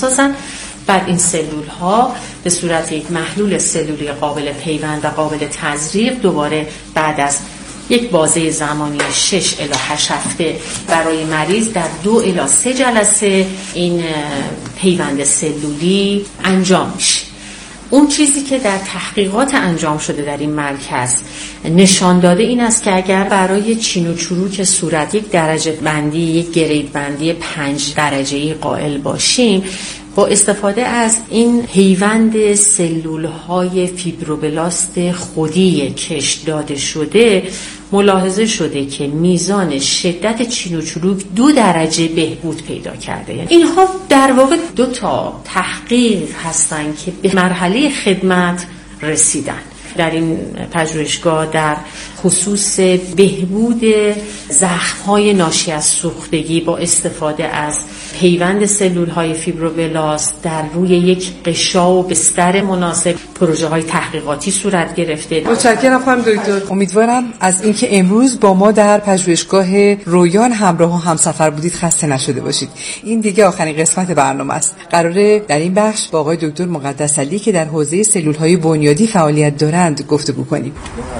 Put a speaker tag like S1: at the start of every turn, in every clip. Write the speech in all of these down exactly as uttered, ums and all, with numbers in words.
S1: میسازن. بعد این سلول ها به صورت یک محلول سلولی قابل پیوند و قابل تزریق دوباره بعد از یک بازه زمانی شش الی هشت هفته برای مریض در دو الی سه جلسه این پیوند سلولی انجام میشه. اون چیزی که در تحقیقات انجام شده در این مرکز نشان داده این است که اگر برای چین و چروک صورت یک درجه بندی، یک گرید بندی پنج درجه‌ای قائل باشیم، با استفاده از این پیوند سلول‌های فیبروبلاست خودی کشت داده شده ملاحظه شده که میزان شدت چین و چروک دو درجه بهبود پیدا کرده. یعنی اینها در واقع دو تا تحقیق هستن که به مرحله خدمت رسیدن. در این پژوهشگاه در خصوص بهبود زخم‌های ناشی از سوختگی با استفاده از پیوند سلول‌های فیبروبلاست در روی یک غشا و بستر مناسب پروژه‌های تحقیقاتی صورت گرفته.
S2: متشکرم خانم دکتر. امیدوارم از اینکه امروز با ما در پژوهشگاه رویان همراه و همسفر بودید خسته نشده باشید. این دیگه آخرین قسمت برنامه است. قراره در این بخش با آقای دکتر مقدس‌علی که در حوزه سلول‌های بنیادی فعالیت دارند گفتگو کنیم.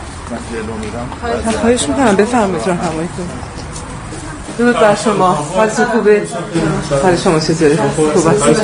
S2: خواهش می‌کنم بفرمایید راهنماییتون. درود بر شما. حالتون خوبه؟ حال شما چطوره؟ خوب هستید؟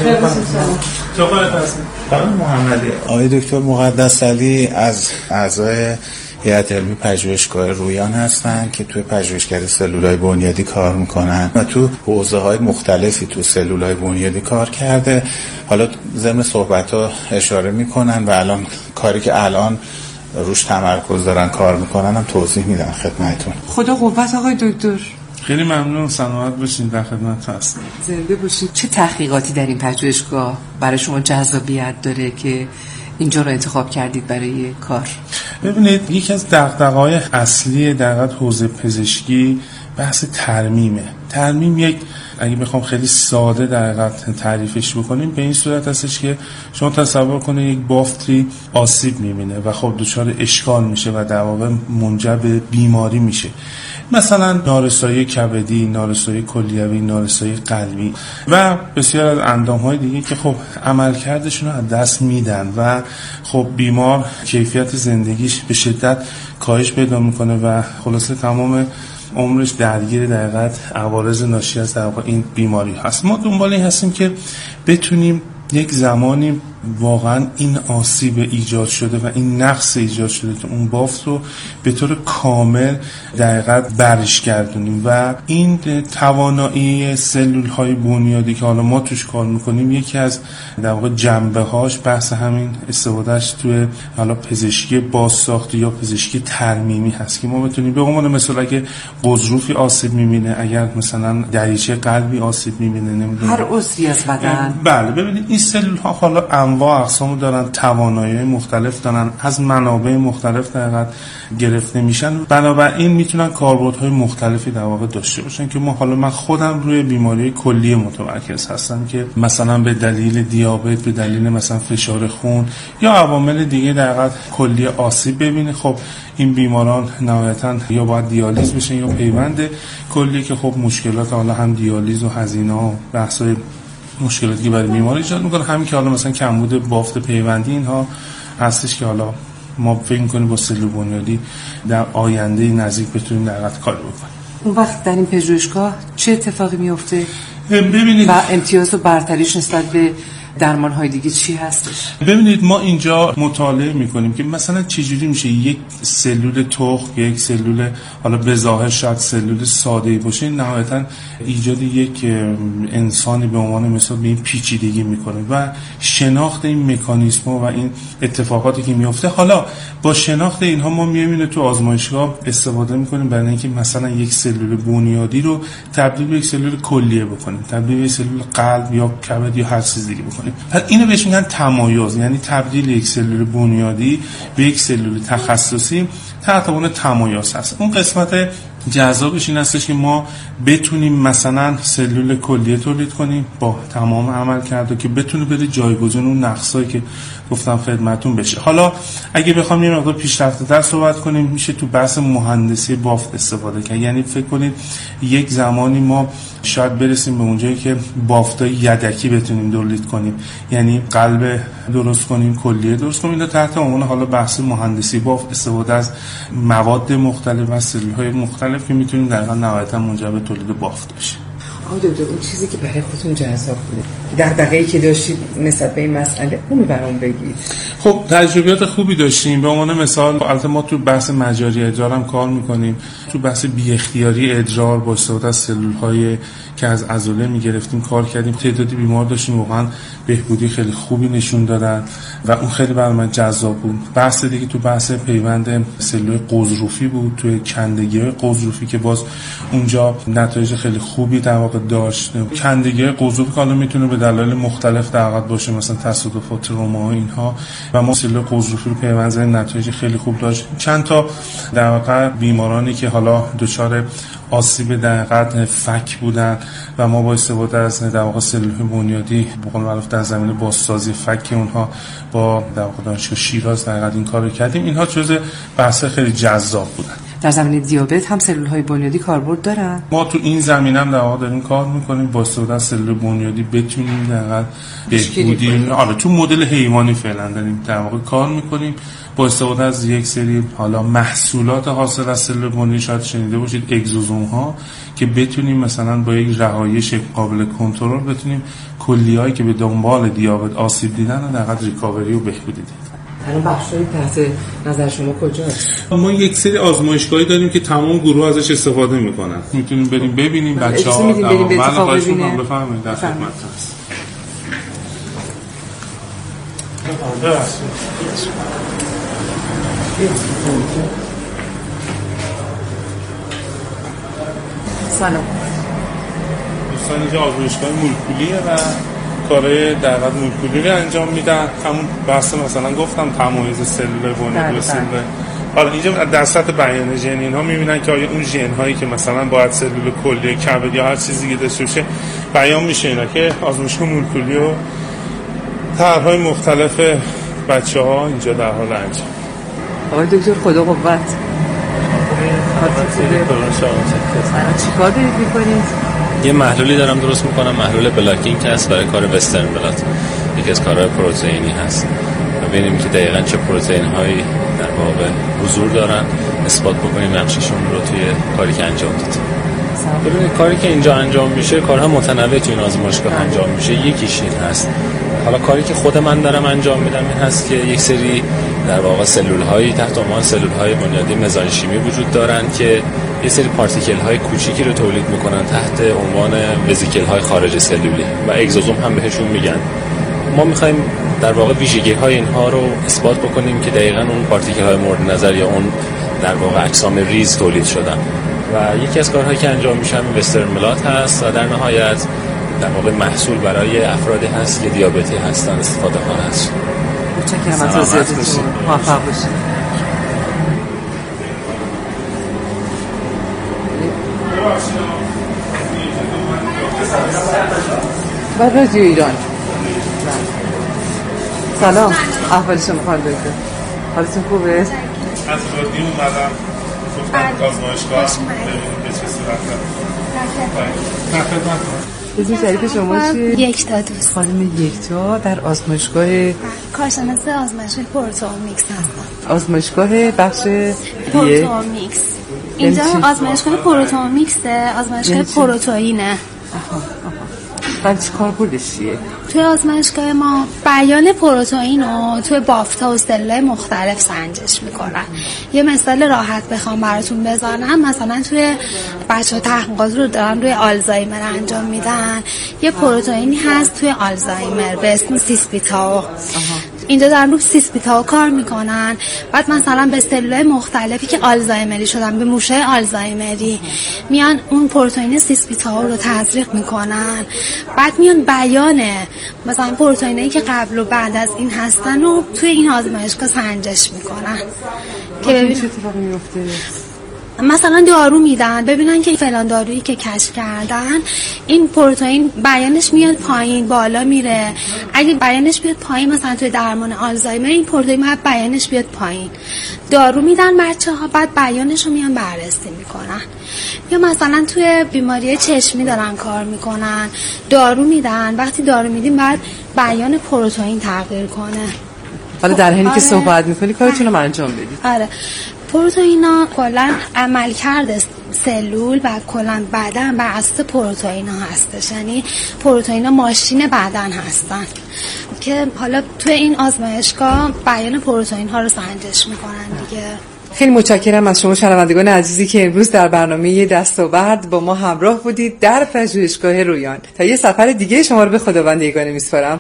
S3: محمدی. آقای دکتر مقدس‌علی از اعضای هیئت علمی پژوهشگاه رویان هستن که توی پژوهشگری سلولای بنیادی کار میکنن و تو حوزه‌های مختلفی تو سلولای بنیادی کار کرده. حالا ضمن صحبت‌ها اشاره میکنن و الان کاری که الان روش تمرکز دارن کار میکنن هم توضیح میدن خدمتتون.
S2: خدا قوت آقای دکتر.
S4: خیلی ممنون، سلامت باشین، در خدمت هستم.
S2: زنده باشین. چه تحقیقاتی در این پژوهشگاه برای شما جذابیت داره که اینجا رو انتخاب کردید برای کار؟
S4: ببینید، یکی از دغدغه‌های اصلی در حوزه پزشکی بحث ترمیمه. ترمیم یک، اگه بخوام خیلی ساده در حقیقت تعریفش بکنیم، به این صورت هستش که شما تصور کنید یک بافتی آسیب می‌بینه و خب دچار اشکال میشه و در واقع منجر به بیماری میشه. مثلا نارسایی کبدی، نارسایی کلیوی، نارسایی قلبی و بسیار از اندام‌های دیگه که خب عملکردشون رو از دست میدن و خب بیمار کیفیت زندگیش به شدت کاهش پیدا میکنه و خلاصه تمام عمرش درگیر در حقیقت عوارض ناشی از در واقع این بیماری هست. ما دنبال این هستیم که بتونیم یک زمانی واقعا این آسیب ایجاد شده و این نقص ایجاد شده تو اون بافت رو به طور کامل در حقیقت برش گردونیم و این توانایی سلول های بنیادی که حالا ما توش کار میکنیم یکی از در واقع جنبه هاش بحث همین استفادهش توی حالا پزشکی بازساختی یا پزشکی ترمیمی هست که ما بتونیم به عنوان مثلا اگه قضروفی آسیب میبینه، اگر مثلا دریچه قلبی آسیب میبینه، نمیدونم
S2: هر عضوی از بدن،
S4: بله ببینید این سلول ها حالا انواع اقسام دارن، توانایی مختلف دارن، از منابع مختلف در حقیقت گرفته میشن، بنابراین میتونن کاربردهای مختلفی در واقع داشته باشن که ما حالا من خودم روی بیماری کلیه متمرکز هستم که مثلا به دلیل دیابت، به دلیل مثلا فشار خون یا عوامل دیگه در حقیقت کلیه آسیب ببینه. خب این بیماران نهایتاً یا باید دیالیز بشن یا پیوند کلیه که خب مشکلات حالا هم دیالیز و هزینه و بحث‌های مشکلاتی که برای بیماری ایجاد میکنه، همین که حالا مثلا کمبود بافت پیوندی اینها هستش که حالا ما فکر می‌کنیم با سلول بنیادی در آینده نزدیک بتونیم در حقیقت کار بکنیم.
S2: اون وقت در این پژوهشگاه چه اتفاقی میفته؟
S4: ببینید
S2: و امتیاز و برتریش نسبت به درمان‌های دیگه چی هستش؟
S4: ببینید ما اینجا مطالعه میکنیم که مثلا چجوری میشه یک سلول تخم، یک سلول حالا به ظاهر شاید سلول ساده‌ای باشه، نهایتاً ایجاد یک انسانی به عنوان مثال به این پیچیدگی میکنه و شناخت این مکانیزم‌ها و این اتفاقاتی که میفته. حالا با شناخت اینها ما میایم تو آزمایشگاه استفاده میکنیم برای اینکه مثلا یک سلول بنیادی رو تبدیل به یک سلول کلیه بکنیم، تبدیل به یک سلول قلب یا کبد یا هر چیز دیگه بکنیم. پس اینو بهش میگن تمایز، یعنی تبدیل یک سلول بنیادی به یک سلول تخصصی تحت عنوان تمایز هست. اون قسمت جذابش این هستش که ما بتونیم مثلا سلول کلیه تولید کنیم با تمام عمل کرده که بتونه بره جایگزین اون نقصایی که گفتم خدمتون بشه. حالا اگه بخوام یه مقدار پیشرفته‌تر صحبت کنیم میشه تو بحث مهندسی بافت استفاده کرد. یعنی فکر کنید یک زمانی ما شاید برسیم به اونجایی که بافتای یدکی بتونیم تولید کنیم، یعنی قلب درست کنیم، کلیه درست کنیم. اینا تحت عنوان حالا بحث مهندسی بافت، استفاده از مواد مختلف و سلول‌های مختلف که میتونیم در واقع نهایتاً منجر به تولید بافت بشه.
S2: آقا دکتر، اون چیزی که برای خودتون جذاب بوده، دغدغه‌ای که داشتید نسبت به این مسئله، اون برام بگید.
S4: خب تجربیات خوبی داشتیم. به عنوان مثال البته ما تو بحث مجاری ادرار هم کار میکنیم. تو بحث بی اختیاری ادرار با استفاده از سلول‌های که از عضله میگرفتیم کار کردیم. تعدادی بیمار داشتیم واقعا بهبودی خیلی خوبی نشون دادن و اون خیلی برای من جذاب بود. بحث دیگه تو بحث پیوند سلول قضروفی بود، تو کندگی قضروفی که باز اونجا نتایج خیلی خوبی در واقع داشت. کندگی قضروفی حالا میتونه به دلایل مختلف در واقع باشه، مثلا تصادفات، تروما و اینها، و ما سلول قضروفی رو پیوند زدیم، نتایج خیلی خوب داشت. چند تا در واقع بیمارانی که حالا دچار آسیب در قطع فک بودن و ما با استفاده از در واقع سلول‌های بنیادی به قول معروف در زمینه بازسازی فک اونها با در واقع دانشگاه شیراز در واقع این کارو کردیم. اینها جزء بحث خیلی جذاب بودن.
S2: در زمینه دیابت هم سلول‌های بنیادی کاربرد دارن.
S4: ما تو این زمینه هم در واقع داریم کار می‌کنیم، با استفاده از سلول بنیادی بتونیم در واقع بهبودی، آره تو مدل حیوانی فعلا داریم در واقع کار می‌کنیم با استفاده از یک سری حالا محصولات حاصل از سلول بنیادی. شاید شنیده باشید اگزوزوم ها، که بتونیم مثلا با یک رهایش قابل کنترل بتونیم کلیه‌ای که به دنبال دیابت آسیب دیدن رو در واقع ریکاوری و بهبودی بدیم.
S2: الان بخشای تحت نظر شما کجاست؟
S4: ما یک سری آزمایشگاهی داریم که تمام گروه ازش استفاده میکنن. میتونیم بریم ببینیم بچه‌ها.
S2: من خواهش
S4: می‌کنم بفهمید در خدمت هست.
S2: سلام.
S4: دوستان اینجا آزمایشگاه مولکولیه و کارهای در واقع مولکولی رو انجام میدن. همون بحث مثلا گفتم تمایز سلول بنیادی و سلول، حالا اینجا در سطح بیان ژن اینها میبینن که آیا اون ژن هایی که مثلا باید سلول کلیه کبد یا هر چیزی که داشته باشه بیان میشه. اینا که آزمایشگاه مولکولی و طرح‌های مختلف بچه‌ها اینجا در حال انجام.
S2: آقای دکتر خدا قوت. چی کار دارید میکنید؟
S5: یه محلولی دارم درست میکنم، محلول بلاکینگ که هست برای کار وسترن بلات، یکی از کارهای پروتئینی هست. ببینیم که دقیقاً چه پروتئین هایی در واقع حضور دارن، اثبات بکنیم نقششون رو توی کاری که انجام داد. ببینید کاری که اینجا انجام میشه، کارها متنوع توی این آزمایشگاه انجام میشه. یکیش این هست، حالا کاری که خود من دارم انجام میدم این هست که یک سری در واقع سلول هایی تحت عنوان سلول های بنیادی مزانشیمی وجود دارن که یه سری پارتیکل های کوچیکی رو تولید میکنن تحت عنوان وزیکل های خارج سلولی و اگزوزوم هم بهشون میگن. ما میخوایم در واقع ویژگی های اینها رو اثبات بکنیم که دقیقاً اون پارتیکل های مورد نظر یا اون در واقع اجسام ریز تولید شدن. و یکی از کارهایی که انجام میشه وسترن بلات هست و در نهایت در واقع محصول برای افرادی هست که دیابتی هستن استفاده کنن هست.
S2: متشکرم از توضیحاتتون. موفق باشید. با رادیو ایران. سلام، احوال شما خانم دکتر؟ حالتون خوبه؟
S4: از رادیو اومدم گفتم آزمایشگاه ببینیم به چه صورته. نه خدمت.
S2: اسم شریف شما چیه؟
S6: یکتا دوست.
S2: خانم یکتا در آزمایشگاه
S6: کارشناس آزمایشگاه پروتئومیکس هستم.
S2: آزمایشگاه بخش
S6: پروتئومیکس. اینجا آزمایشگاه پروتئومیکسه، آزمایشگاه پروتئینه.
S2: بعد چی کار بودش چیه؟
S6: توی آزمایشگاه ما بیان پروتئین رو توی بافت‌ها و سلول‌های مختلف سنجش میکنن. یه مثال راحت بخوام براتون بزنم، مثلا توی بچه‌ها تحقیقات رو دارن روی آلزایمر انجام میدن. یه پروتئینی هست توی آلزایمر به اسم سیسپیتاو. اینجا دارن رو سیسپیتاو کار میکنن. بعد مثلا به سلول‌های مختلفی که آلزایمری شدن، به موش‌های آلزایمری میان اون پروتئین سیسپیتاو رو تزریق میکنن. بعد میان بیان مثلا پروتئینایی که قبل و بعد از این هستن و توی این آزمایشگاه سنجش میکنن که ببینید
S2: چه اتفاقی میفته.
S6: مثلا دارو میدن ببینن که فلان دارویی که کشف کردن این پروتئین بیانش میاد پایین بالا میره، اگه بیانش بیاد پایین مثلا توی درمان آلزایمر این پروتئین باید بیانش بیاد پایین، دارو میدن بچه‌ها بعد بیانش رو میان بررسی میکنن. یا مثلا توی بیماری چشمی دارن کار میکنن دارو میدن، وقتی دارو میدیم بعد بیان پروتئین تغییر کنه.
S2: حالا در حینی
S6: آره.
S2: که صحبت میکنی کارتون رو انجام بدید.
S6: آره پروتئینا کلا عملکرد سلول و کلا بدن بر اساس پروتئینا هستش، یعنی پروتئینا ماشین بدن هستن که حالا توی این آزمایشگاه بیان پروتئین ها رو سنجش میکنن دیگه.
S2: خیلی متشکرم از شما شنوندگان عزیزی که امروز در برنامه دستاورد با ما همراه بودید در پژوهشگاه رویان. تا یه سفر دیگه شما رو به خداوند یگانه میسپارم.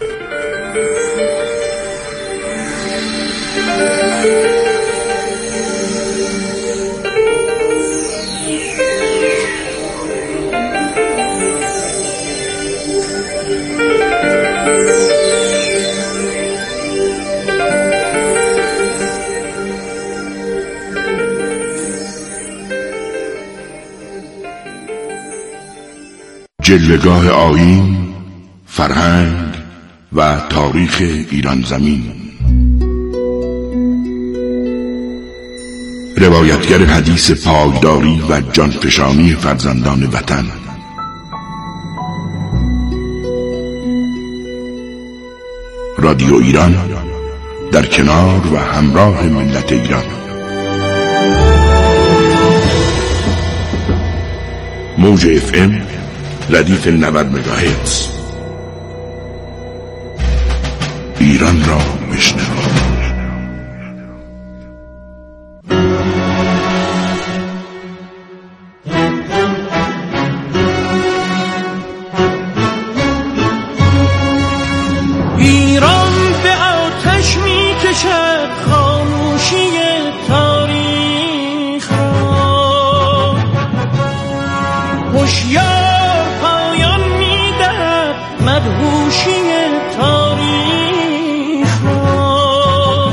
S7: جلوه‌گاه آیین، فرهنگ و تاریخ ایران زمین. روایتگر حدیث پایداری و جانفشانی فرزندان وطن. رادیو ایران در کنار و همراه ملت ایران. موج اف ام ردیف نود مگاهرتز. ایران را بشنوید.
S8: ایران به آتش می کشد خاموشی تاریخ را، هوشیار پایان می دهد مدهوشی تاریخ را.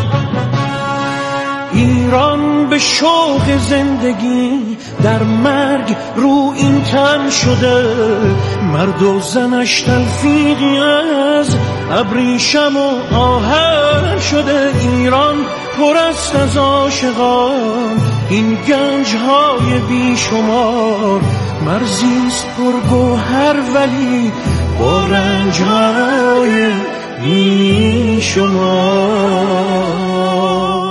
S8: ایران به شوق زندگی در مرگ رو این تن شده، مرد و زنش تلفیقی از ابریشم و آهن شده. ایران پر است از عاشقان، این گنج‌های بیشمار، مرزیست پرگوهر ولی با رنج‌های بیشمار.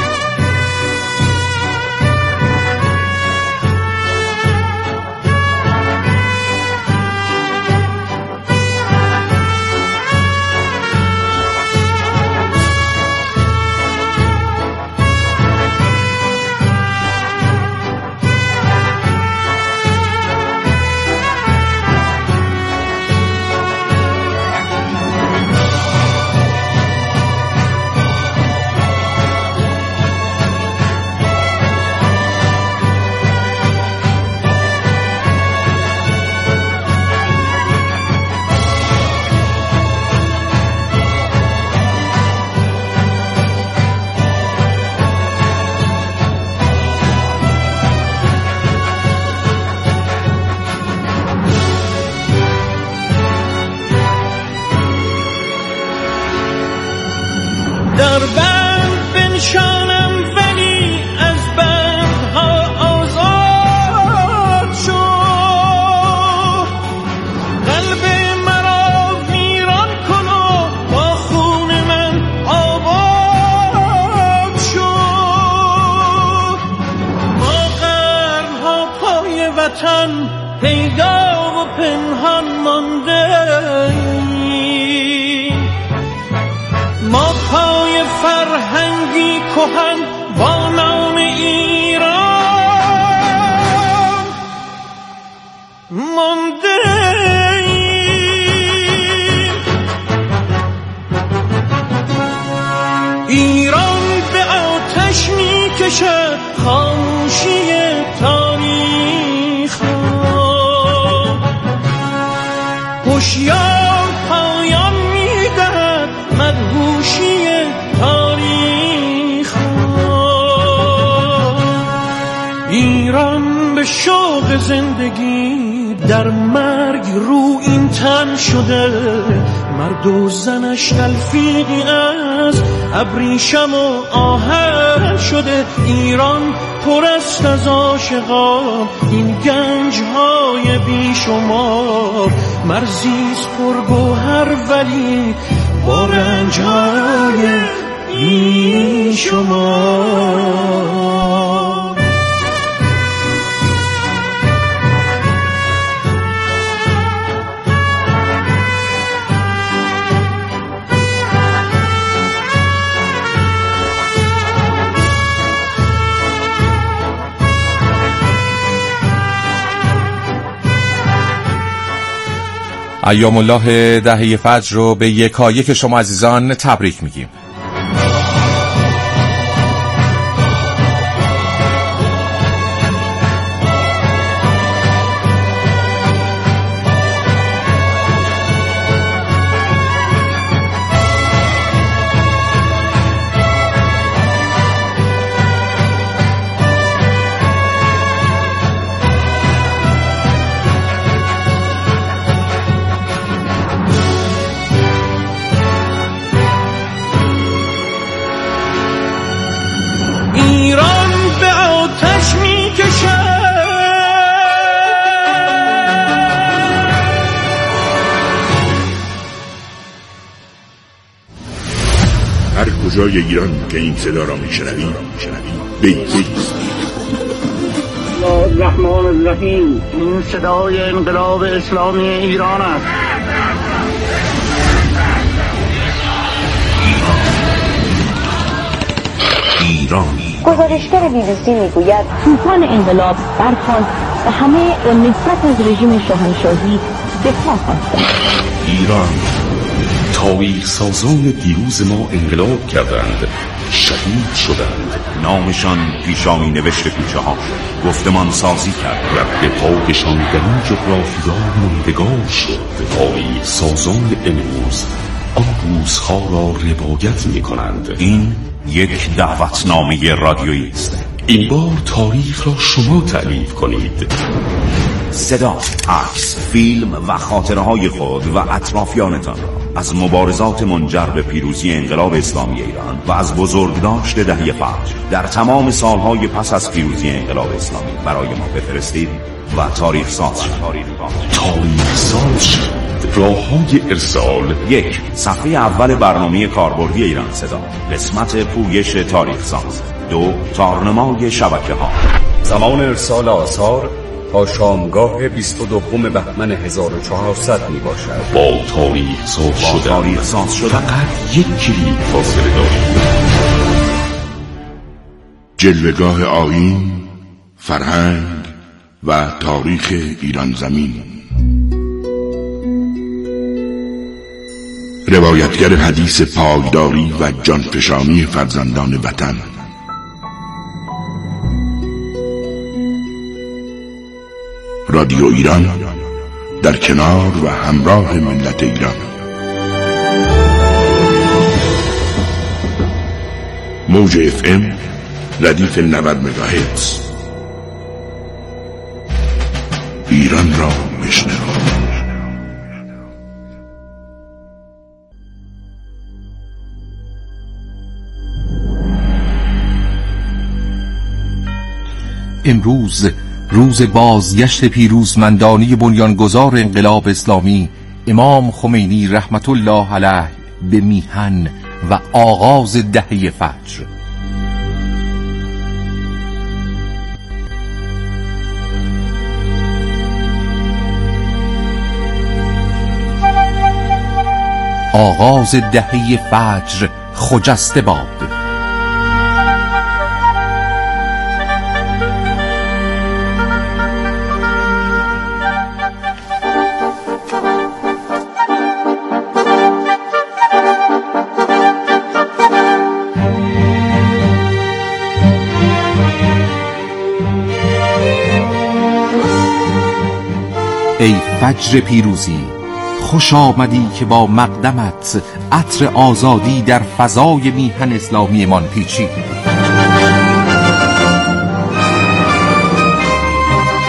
S8: در بند بنشانم ولی از بندها آزاد شد، قلب مرا ویران کن و با خون من آباد شد. ما قرنها پای وطن پیدا و پنهان مانده، ما پای فرهنگی کهن با نام ایران مانده ایم. ایران به آتش می کشد خاموشی تاریخ را، هوشیار پایان می دهد مدهوشی تاریخ را. ایران شوق زندگی در مرگ رو این تن شده، مرد و زنش تلفیقی از ابریشم و آهن شده. ایران پر است از عاشقان، این گنج‌های بیشمار، مرزیست پرگوهر ولی با رنج‌های بیشمار.
S9: ایام الله دهه فجر رو به یکایک شما عزیزان تبریک میگیم.
S7: هر کجای ایران که این صدا را میشنوید بیست.
S10: الرحمن الرحیم. این صدای انقلاب اسلامی ایران است.
S7: ایران.
S11: گزارشگر بی بی سی میگوید طوفان انقلاب برخاست و همه نسبت از رژیم شاهنشاهی دفاع خواستند.
S7: ایران.
S12: تاریخ سازان دیروز ما انقلاب کردند، شهید شدند،
S13: نامشان پیشامی نوشت کوچه ها گفتمان سازی کرد،
S12: رد پاکشان در این جغرافیا ماندگار شد. تاریخ سازان امروز آن روزها را روایت می کنند.
S13: این یک دعوتنامه رادیویی است.
S12: این بار تاریخ را شما تعریف کنید.
S13: صدا، عکس، فیلم و خاطره های خود و اطرافیانتان را از مبارزات منجر به پیروزی انقلاب اسلامی ایران و از بزرگداشت دهه فجر در تمام سالهای پس از پیروزی انقلاب اسلامی برای ما بفرستید و تاریخ ساز شد.
S12: تاریخ ساز شد. راه های ارسال:
S13: یک، صفحه اول برنامه کاربردی ایران صدا، قسمت پویش تاریخ ساز. دو، تارنمای شبکه ها.
S14: زمان ارسال آثار تا شامگاه بیست و دوم بهمن هزار و چهارصد می باشد.
S12: با تاریخ ساز شده.
S13: تاریخ ساز شده.
S12: فقط یک کلیک فاصله دارید.
S7: جلوه‌گاه آیین، فرهنگ و تاریخ ایران زمین. روایتگر حدیث پایداری و جانفشانی فرزندان وطن. رادیو ایران در کنار و همراه ملت ایران. موج اف ام ردیف نود مگاهرتز. ایران را بشنو.
S9: امروز روز بازگشت پیروزمندانه بنیانگذار انقلاب اسلامی امام خمینی رحمت الله علیه به میهن و آغاز دهه فجر. آغاز دهه فجر خجسته باد. ای فجر پیروزی، خوش آمدی که با مقدمت عطر آزادی در فضای میهن اسلامی من پیچید.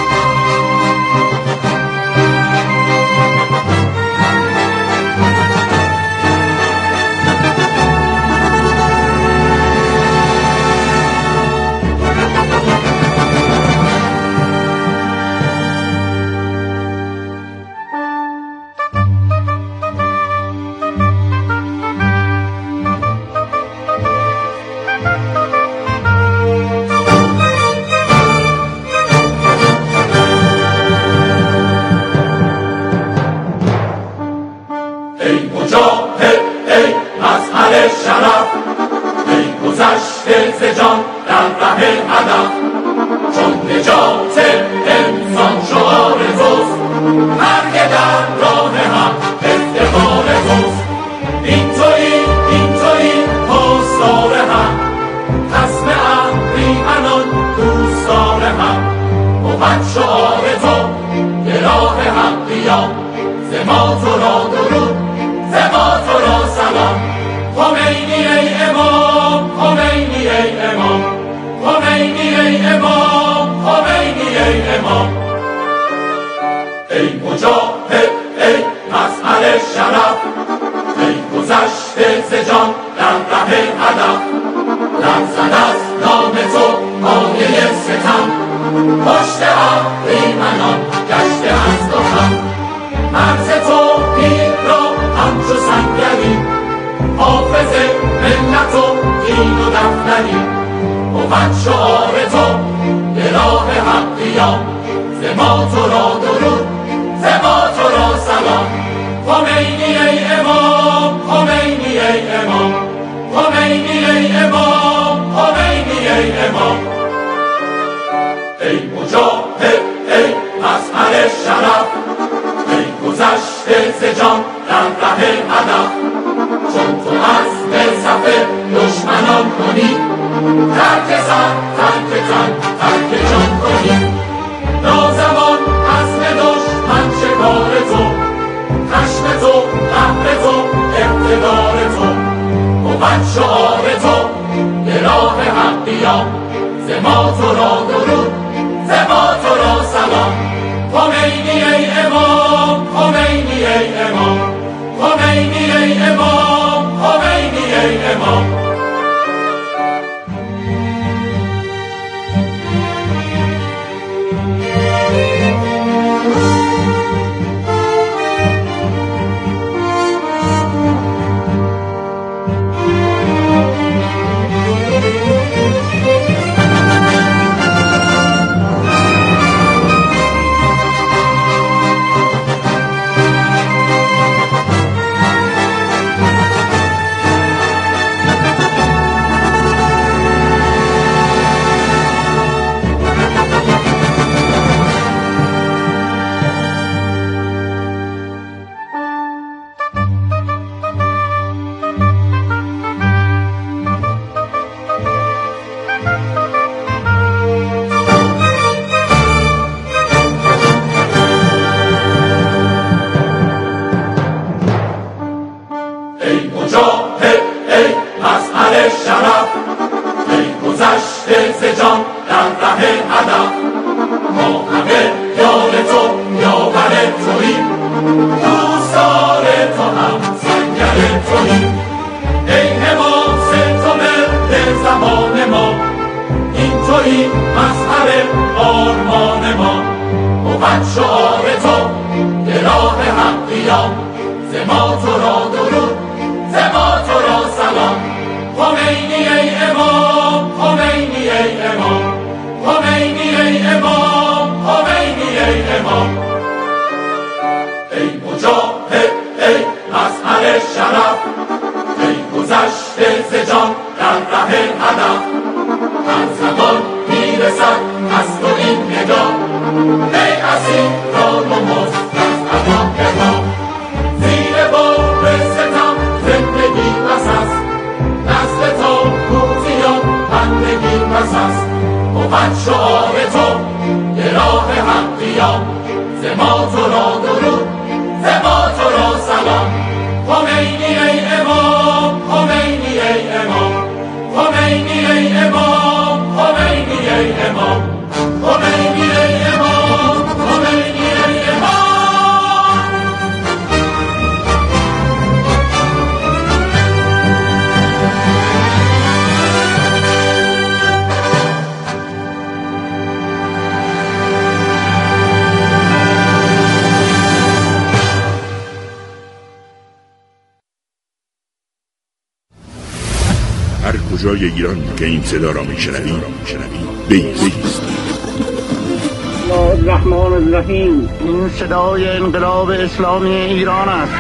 S15: بود شعار تو به راه حق قیام، ز ما تو را درود، ز ما تو را سلام. خمینی ای امام، خمینی ای امام، خمینی ای امام، خمینی ای امام. ای مجاهد ای مظهر شرف، ای گذشته ز جان در ره هدف. لرزد از نام تو پایه ستم، پشت اهریمنان گشته از دو خم. مرز توحید را همچو سنگری، حافظ ملت و دین و دفتری. بود شعار تو به راه حق قیام، ز ما تو را درود، ز ما تو را سلام. خمینی ای امام، خمینی ای امام، خمینی ای امام، خمینی ای امام. ای مجاهد ای مظهر شرف، ای گذشته ز جان در ره هدف. چون تو از به صف دشمنان کنی، ترک سر ترک تن ترک جان کنی. نازمان عزم دشمن شکار تو، خشم تو قهر تو اقتدار تو. بود شعار تو به راه حق قیام، ز ما تو را درود، ز ما تو را سلام. خمینی ای امام، خمینی ای امام، خمینی ای امام، خمینی ای امام.
S7: کجای ایران که این صدا را میشنوی بیست.
S10: الرحمن الرحیم. این صدای انقلاب اسلامی ایران است.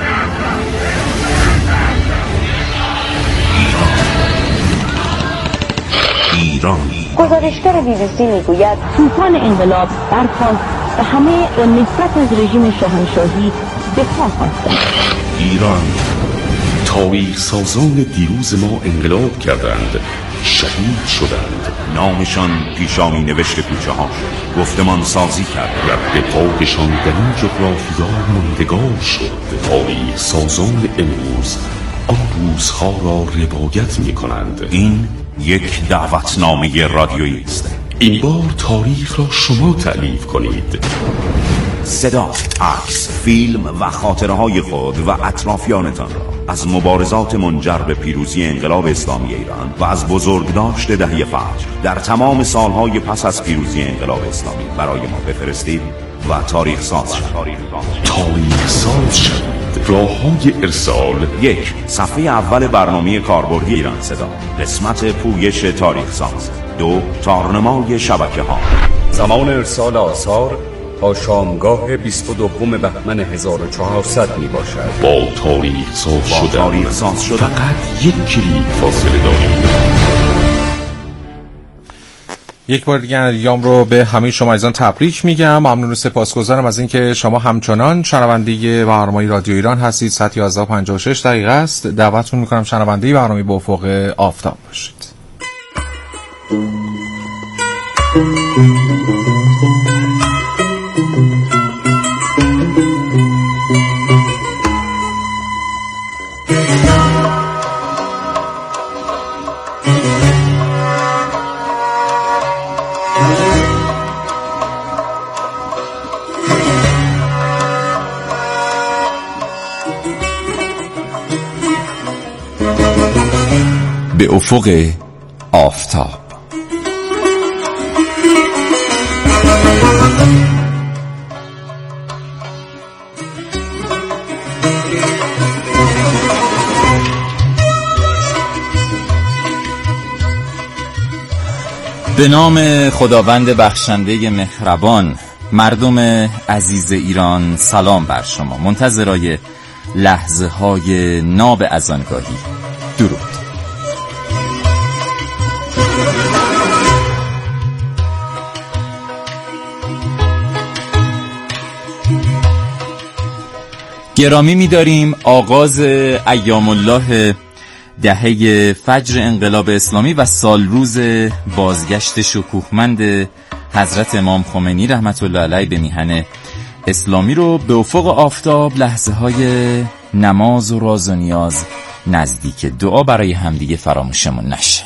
S12: ایران.
S11: گزارشگر بی بی سی میگوید طوفان انقلاب برخاست و همه با نفرت از رژیم شاهنشاهی دفاع خواستند.
S12: ایران. تاریخ سازان دیروز ما انقلاب کردند شهید شدند.
S13: نامشان پیشانی نوشت کوچه ها شد، گفتمان سازی کرد،
S12: رد پاکشان در این جغرافیا ماندگار شد. تاریخ سازان امروز آن روزها را روایت می کنند.
S13: این یک دعوتنامه رادیویی است.
S12: این بار تاریخ را شما تألیف کنید.
S13: صدا، عکس، فیلم و خاطره های خود و اطرافیانتان را از مبارزات منجر به پیروزی انقلاب اسلامی ایران و از بزرگداشت دهه فجر در تمام سالهای پس از پیروزی انقلاب اسلامی برای ما بفرستید و تاریخ ساز شد.
S12: تاریخ ساز شد. راه های ارسال:
S13: یک، صفحه اول برنامه کاربردی ایران صدا، قسمت پویش تاریخ ساز. دو، تارنمای شبکه ها.
S14: زمان ارسال آثار تا شامگاه بیست و دوم بهمن هزار و چهارصد می باشد.
S12: با تاریخ ساز
S13: با
S12: شدن.
S13: تاریخ ساز شدن.
S12: فقط یک کلیک فاصله داریم.
S9: یک بار دیگر ایام رو به همه شما عزیزان تبریک میگم. ممنون و سپاسگزارم از اینکه شما همچنان شنونده برنامه رادیو ایران هستید. ساعت یازده و پنجاه و شش دقیقه است. دعوتتون میکنم شنونده برنامه به افق آفتاب باشید.
S16: به افق آفتاب.
S17: به نام خداوند بخشنده مهربان. مردم عزیز ایران، سلام بر شما. منتظرای لحظه های ناب اذانگاهی، درود. گرامی می‌داریم آغاز ایام الله دهه فجر انقلاب اسلامی و سال روز بازگشت شکوهمند حضرت امام خمینی رحمت الله علیه به میهن اسلامی رو به افق آفتاب، لحظه های نماز و راز و نیاز نزدیک. دعا برای همدیگه فراموشمون نشه.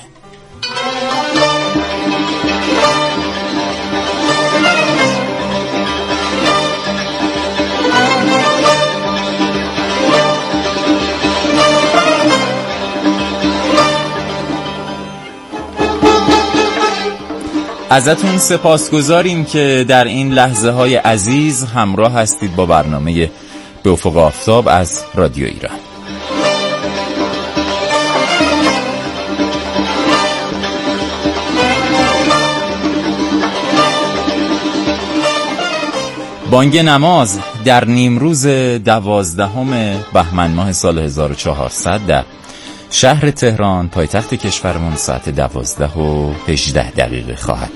S17: ازتون سپاسگزاریم که در این لحظه های عزیز همراه هستید با برنامه به افق آفتاب از رادیو ایران. بانگ نماز در نیمروز دوازدهم بهمن ماه سال هزار و چهارصد در شهر تهران پایتخت کشورمون ساعت دوازده و هجده دقیقه خواهد.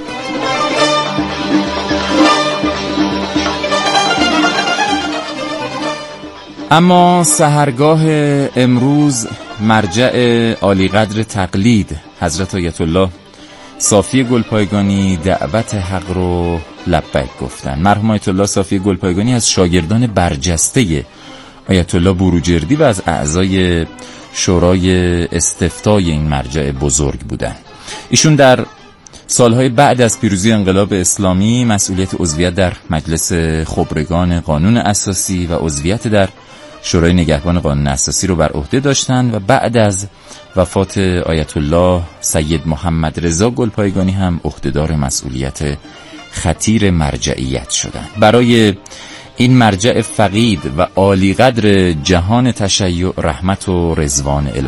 S17: اما سحرگاه امروز مرجع عالی قدر تقلید حضرت آیت الله صافی گلپایگانی دعوت حق رو لبیک گفتن. مرحوم آیت الله صافی گلپایگانی از شاگردان برجسته آیت الله بروجردی و از اعضای شورای استفتای این مرجع بزرگ بودن. ایشون در سالهای بعد از پیروزی انقلاب اسلامی مسئولیت عضویت در مجلس خبرگان قانون اساسی و عضویت در شورای نگهبان قانون اساسی رو بر عهده داشتند و بعد از وفات آیت الله سید محمد رضا گلپایگانی هم عهدهدار مسئولیت خطیر مرجعیت شدند. برای این مرجع فقید و عالی قدر جهان تشیع رحمت و رضوان الهی